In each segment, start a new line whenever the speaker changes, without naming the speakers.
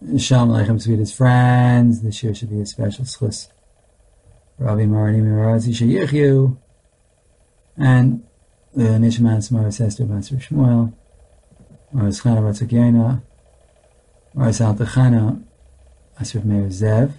Shalom Aleichem, sweetest friends. This year should be a special schus. Rabbi Marani Mirazi Sheyichyu. And the Nishman Maris Esther Basar Shmuel. Maris Chana Batzak Yaina. Maris Altachana. Asref Meir Zev.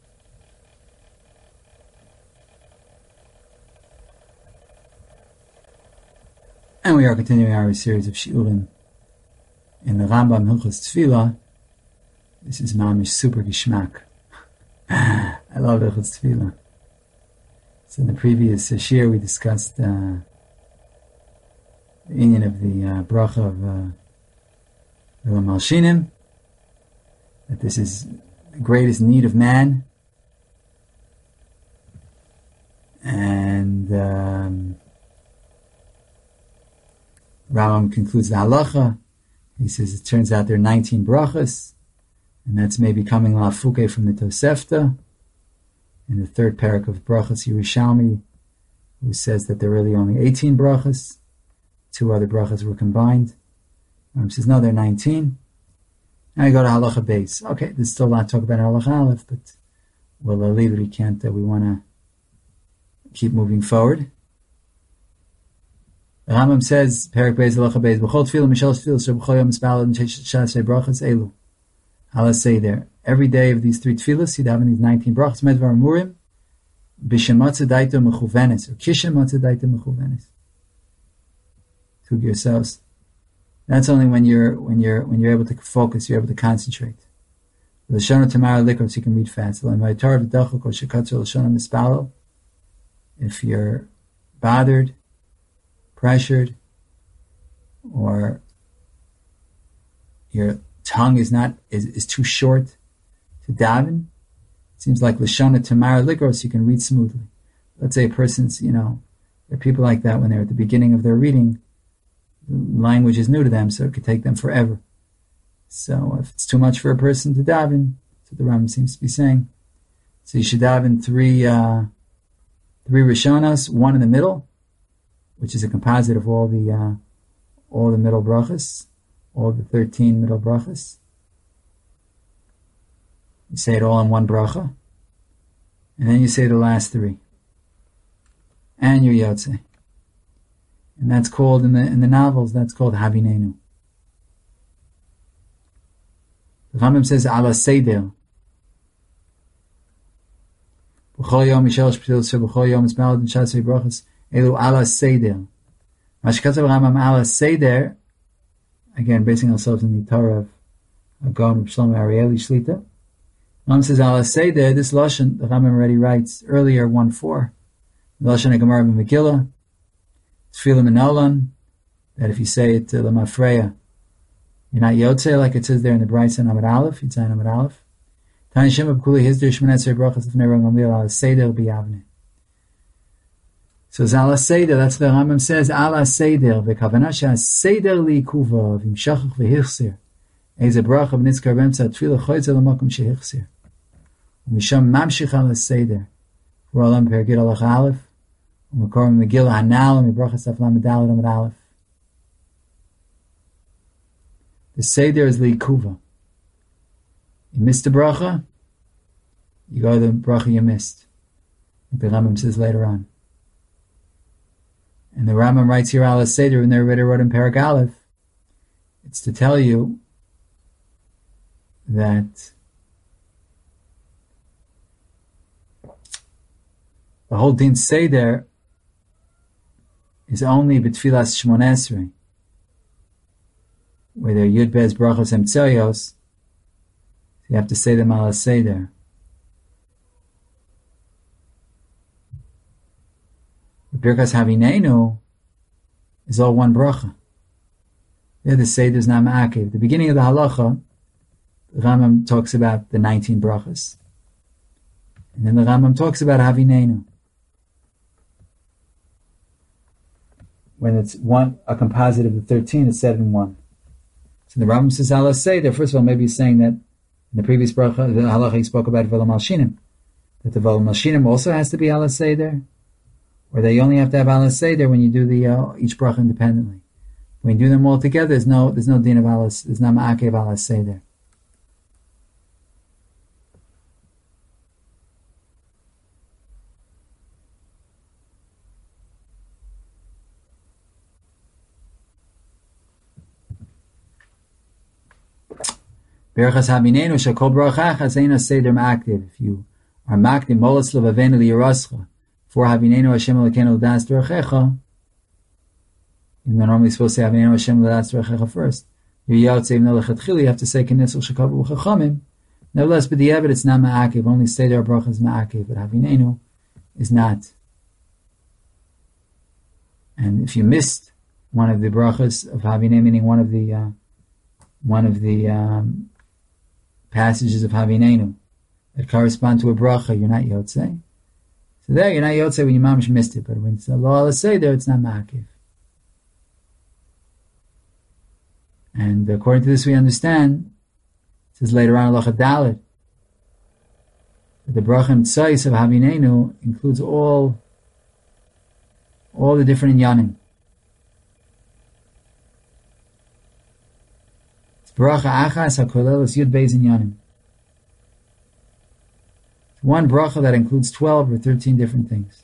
And we are continuing our series of Shiurim in the Rambam Hilchos Tefillah. This is mamish super gishmak. I love Hilchos Tefillah. So in the previous shir we discussed the union of the bracha of Vilam Malshinim, that this is the greatest need of man, and Rambam concludes the halacha. He says it turns out there are 19 brachas, and that's maybe coming lafuke from the Tosefta in the third parak of brachas Yerushalmi, who says that there are really only 18 brachas. 2 other brachas were combined. Rambam says no, they're 19. Now you go to halacha base. Okay, there's still a lot to talk about halacha aleph, but we'll leave it. We can't. We want to keep moving forward. The Rambam says, Perak Beis Halacha Beis, B'chol Tefillah Mishal Tefillah Sheb'chol Yom Mispalel Shasei Brachas Elu. I'll say there, every day of these 3 tefillahs, you'd have in these 19 brachas, Medvar Amurim, B'Shem Matzah Daito Mechuvenes, or Kishem Matzah Daito Mechuvenes. To yourselves. That's only when you're able to focus, you're able to concentrate. L'shana Tamara Likor, so you can read fast. If you're bothered, pressured, or your tongue is too short to daven, it seems like l'shana tamara likor, so you can read smoothly. Let's say a person's, there are people like that when they're at the beginning of their reading, the language is new to them, so it could take them forever. So if it's too much for a person to daven, that's what the Rambam seems to be saying. So you should daven three rishonas, 1 in the middle, which is a composite of all the middle brachas, all the 13 middle brachas. You say it all in one bracha, and then you say the last 3, and your yotze, and that's called in the novels. That's called Havinenu. The Rambam says ala seder. B'chol yom mishalosh tefillah, b'chol yom mispalel shasei brachas. Elu ala seder. Mashkatzav Rambam ala seder. Again, basing ourselves on the Torah of Gaon of Shlomo Arieli Shlita. Rambam says ala seder. This lashon the Rambam already writes earlier 1:4. The lashon of Gemara Megillah. Tefillah Menolan. That if you say it to the Mafreya, you're not yotze, like it says there in the Brayso Amud Aleph. You'd say Amud Aleph. Tanya Shema B'Kuli Hizdir Shmoneh Brachas Lefnei Ram Gamliel ala seder b'yavne. So ala seder, that's the Rambam says, ala seder, v'kavanah she'aseder li'ikuva, v'imshachach v'hichsir, eze bracha v'nitzkar b'emtza tefillah choytze l'makom she'hichsir. U'misham mamshich ala seder. We're all on Perigid Alach Aleph, u'makor Megillah Hanal, u'mibrachas Daf Lamed Daled Amud Aleph. The seder is li'ikuva. You missed the bracha, you go to the bracha you missed. Like the Rambam says later on. And the Rambam writes here, ala seder, and they already wrote in Perek Aleph. It's to tell you that the whole din seder is only b'tfilas Shmoneh Esrei, where they're Yud Bez Brachos Emtzoyos. You have to say them ala seder. The Birkas Havinenu is all one bracha. There the seder is not ma'akev. The beginning of the halacha, the Rambam talks about the 19 brachas, and then the Rambam talks about Havinenu. When it's a composite of the 13, it's said in one. So the Rambam says ala seder. First of all, maybe he's saying that in the previous bracha, the halacha he spoke about Vilam Malshinim, that the Vilam Malshinim also has to be ala seder, or they only have to have ala seder when you do the each bracha independently. When you do them all together, there's no din of ala, there's no ma'akev ala seder. Berachas Havinenu shekol bracha achas eina seder ma'aktiv. If you are makdim molas levavenu liyarascha for Havinenu Hashem Elokeinu l'das d'rachecha, even though normally you're supposed to say Havinenu Hashem l'das d'rachecha first, you're yotze even though lechatchila you have to say K'nisel shekavu v'chachamim. Nevertheless, but the Eved it's not ma'akiv. Only seder bracha is ma'akiv, but Havinenu is not. And if you missed one of the brachas of Havinenu, meaning one of the passages of Havinenu that correspond to a bracha, you're not yotzei. So there, you're not yotzei when your mamish missed it, but when it's a law, let's say there, it's not ma'akiv. And according to this, we understand, it says later on, Halacha Dalet, that the bracha and tzais of Havinenu includes all the different inyanim. It's bracha achas hakolelos yud beis inyanim. It's one bracha that includes 12 or 13 different things.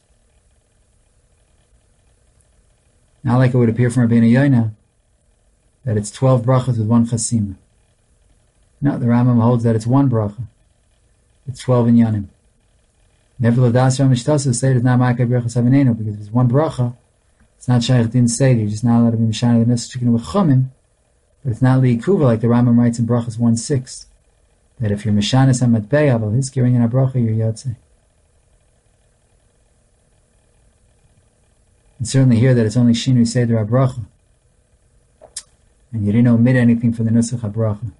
Not like it would appear from Rabbeinu Yoina, that it's 12 brachas with one chasima. No, the Rambam holds that it's one bracha. It's 12 inyanim. Nevertheless, Ram Mishtasa say it's not ma'akev brachas Havinenu, because if it's one bracha, it's not shaykh din seder. You're just not allowed to be mishana the nesach chicken with chumim, but it's not liikuva like the Rambam writes in brachas 1:6, that if you're mishanas hamatbeya but his kirin in a bracha, you're yotzei. And certainly here that it's only shinui seder habracha, and you didn't omit anything from the nusach habracha.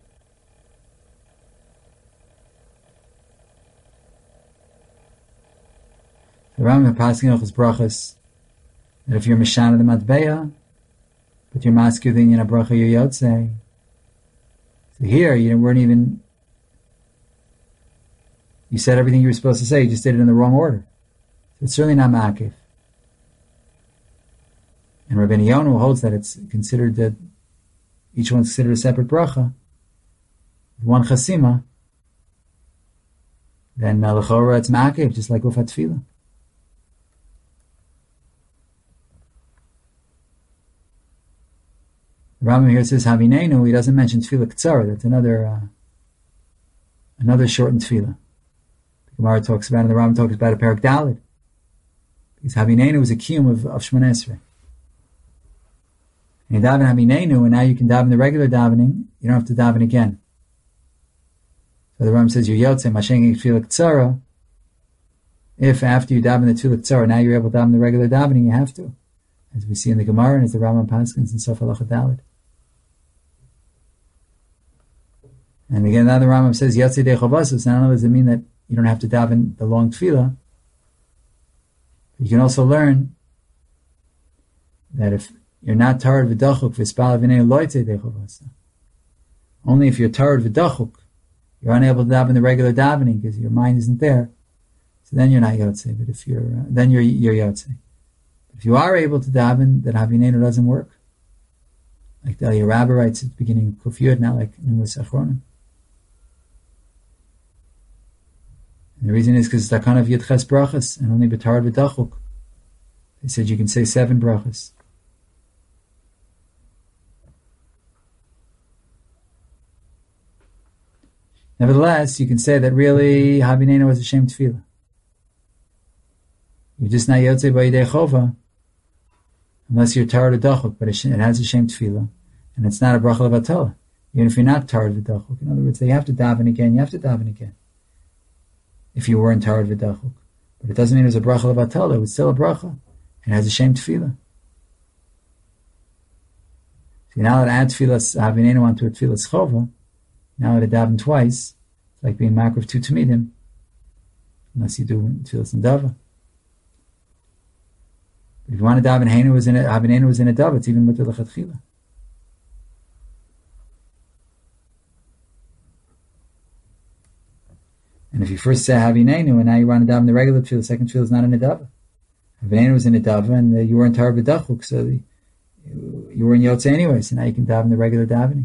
The Rambam passing off his brachas that if you're mishana the matbeya, but you're maskir the inyan bracha you're yotzei. So here you weren't even. You said everything you were supposed to say. You just did it in the wrong order. So it's certainly not ma'akiv. And Rabbeinu Yonu holds that it's considered that each one's considered a separate bracha, one chasima. Then l'chora it's ma'akiv, just like ufat tefillah. The Rambam here says Havinenu. He doesn't mention tefillah k'tzara. That's another shortened tefillah. The Gemara talks about it, and the Rambam talks about a parak dalid. Because Havinenu is a kiyum of Shmoneh Esrei. And you daven Havinenu, and now you can daven the regular davening. You don't have to daven again. So the Rambam says you're yotzei mashengin tefillah k'tzara. If after you daven the tefillah k'tzara, now you're able to daven the regular davening, you have to, as we see in the Gemara and as the Rambam paskins in Sof Halacha Daled. And again, now the Rambam says, Yatzei de Chovasus. Not only does it mean that you don't have to daven the long tefillah, you can also learn that if you're not tarad v'dachuk v'spal v'nei loytei de Chovasus, only if you're tarad v'dachuk, you're unable to daven the regular davening because your mind isn't there, so then you're not yotzei. But if you're, then you're yotzei. If you are able to daven, then Havinenu doesn't work. Like the Eliyah Rabbah writes at the beginning of Kuf Yud, not like Numerus Achronim. And the reason is because it's Takanav Yud Ches Brachas, and only B'tarad V'dachuk. They said you can say 7 brachas. Nevertheless, you can say that really Havinenu was a shem tefillah. You're just not yotzei b'yidei chova, unless you're tarad v'dachuk, but it has a shem tefillah, and it's not a bracha levatala. Even if you're not tarad v'dachuk. In other words, you have to daven again, if you weren't tarad v'dachuk. But it doesn't mean it was a bracha levatala, it was still a bracha, and it has a shem tefillah. So you're not allowed to add tefillas Havinenu onto a tefillas chova. Now to daven twice, it's like being makriv 2 tamidim, unless you do tefillas and dava. But if you want to daven Havinenu was in a dava, it's even mutar l'chatchila. And if you first say Havinenu and now you want to daven the regular tefillah, the second tefillah is not in a dava. Havinenu was in a dava and you weren't tarad v'dachuk, so you were in yotzei anyway, so now you can daven the regular davening.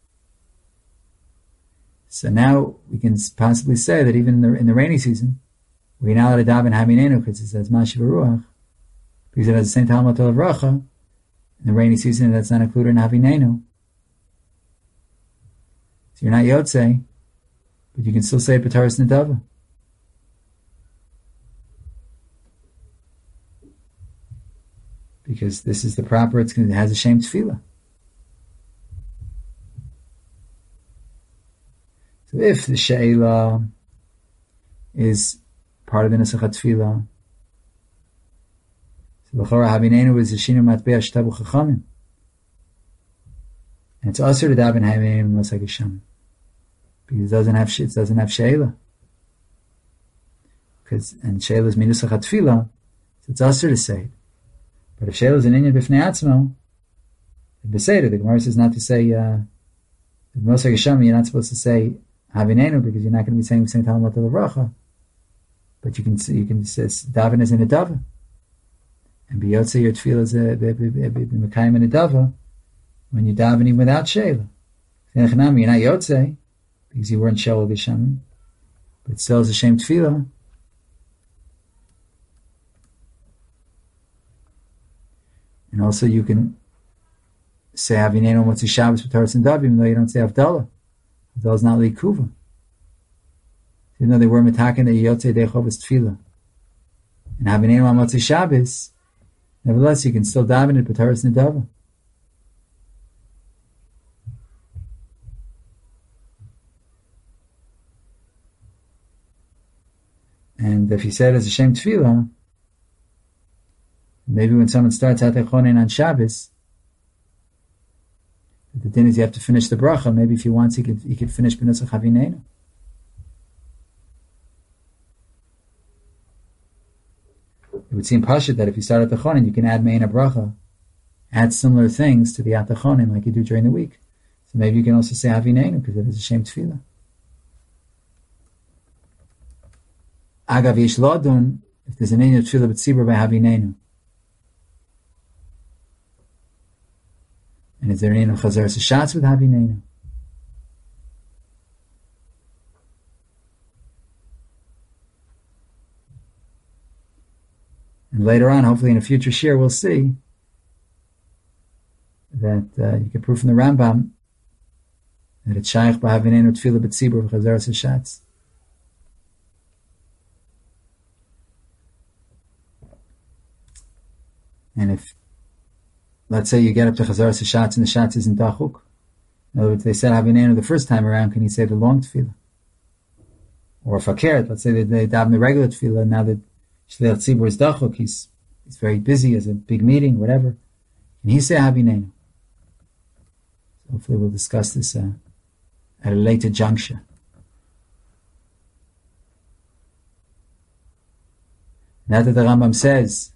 So now we can possibly say that even in the rainy season, we're not allowed to daven Havinenu because it says Mashiv Ruach, because it has the same Talmud of Racha. In the rainy season, that's not included in Havinenu. So you're not Yotze, but you can still say B'taras Nedava. Because this is the proper, it has a shame tefillah. So if the she'ela is part of the Nesach HaTefillah, so l'chora Havinenu is the Shinu Matbea Shtabu Chachamim. And it's also to daven Havinenu Mosai Geshem. Because it doesn't have she'ela. And she'ela is Minusach HaTefillah, so it's also to say it. But if she'ela is an inyan b'fnei atzmo, the Beseder, the Gemara says not to say, Mosai Geshem, you're not supposed to say Havinenu, because you're not going to be saying the same time about the Levracha. But you can say daven is in a dava, and biyotze your tefillah is a mekayim in a dava when you're davening without sheila. You're not yotze because you weren't sheila geshamim, but it still is a shame tefillah. And also you can say Havinenu Motzi Shabbos B'Taras Nedava, even though you don't say Havdalah. Havdalah is not Likuva. Even though they were metaken the Yotze Dechovas Tefillah. And Havinenu Motzi Shabbos, nevertheless you can still daven it B'Taras Nedava. And if you say it as a shame tefillah, maybe when someone starts Hatechonin on Shabbos, the din is you have to finish the bracha. Maybe if he wants, he could finish B'Nusach Havinenu. It would seem pashut that if you start at the chonin, you can add me'ena bracha, add similar things to the atachonin like you do during the week. So maybe you can also say Havinenu because it is a shame tefillah. Agav yesh lodun, if there's an inyan of tefillah b'tzibur by Havinenu. And is there an inyan of chazaras hashatz with Havinenu? And later on, hopefully in a future shir, we'll see that you can prove from the Rambam that it's shaykh b'Havinenu tefillah b'tzibur v'chazaras hashatz. And if, let's say you get up to Chazaras HaShatz and the Shatz isn't Dachuk. In other words, they said Havinenu the first time around, can you say the long tefillah? Or Fakert, let's say they daven the regular tefillah, now that Shliach Tzibur is Dachuk, he's very busy, has a big meeting, whatever. Can he say Havinenu? So hopefully we'll discuss this at a later juncture. Now that the Rambam says